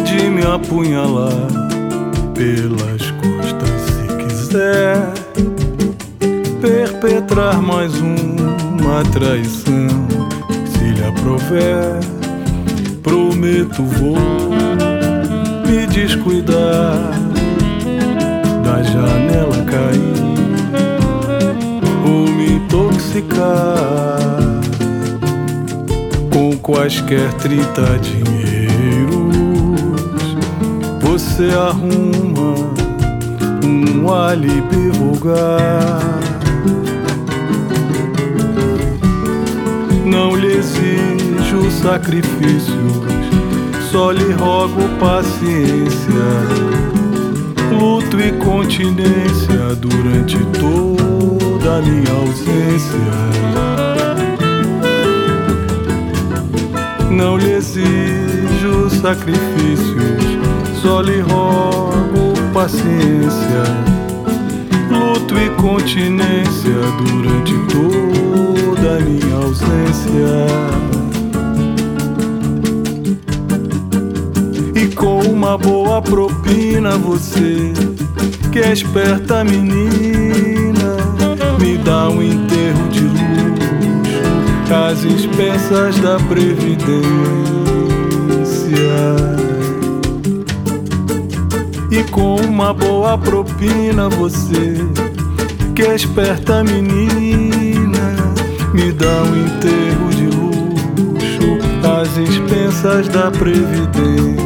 Pode me apunhalar pelas costas se quiser, perpetrar mais uma traição, se lhe aprover. Prometo vou me descuidar, da janela cair ou me intoxicar com quaisquer 30 dinheiros. Você arruma um álibi vulgar. Não lhe exijo sacrifícios, só lhe rogo paciência, luto e continência durante toda a minha ausência. Não lhe exijo sacrifícios, só lhe rogo paciência, luto e continência durante toda a minha ausência. E com uma boa propina você, que é esperta menina, me dá um enterro de luxo às expensas da Previdência. E com uma boa propina você, que é esperta menina, me dá um enterro de luxo às expensas da Previdência.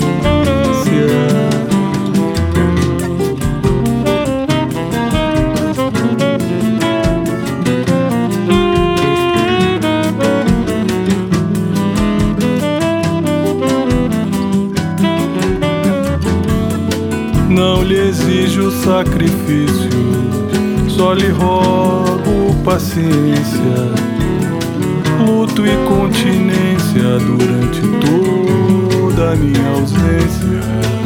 Não lhe exijo sacrifícios, só lhe rogo paciência, luto e continência durante toda a minha ausência.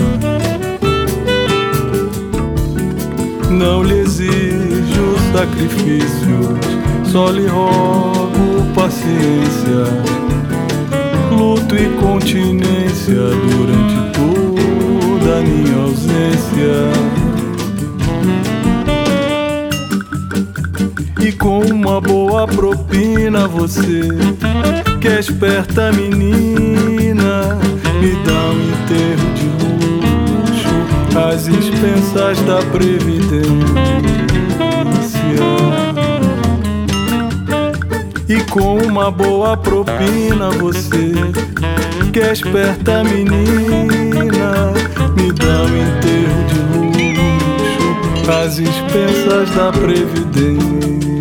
Não lhe exijo sacrifícios, só lhe rogo paciência, luto e continência durante toda a minha ausência. E com uma boa propina você, que é esperta menina, me dá um enterro de luxo às expensas da Previdência. E com uma boa propina você, que é esperta menina, me dá um enterro de luxo às expensas da Previdência.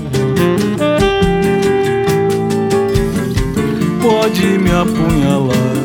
Pode me apunhalar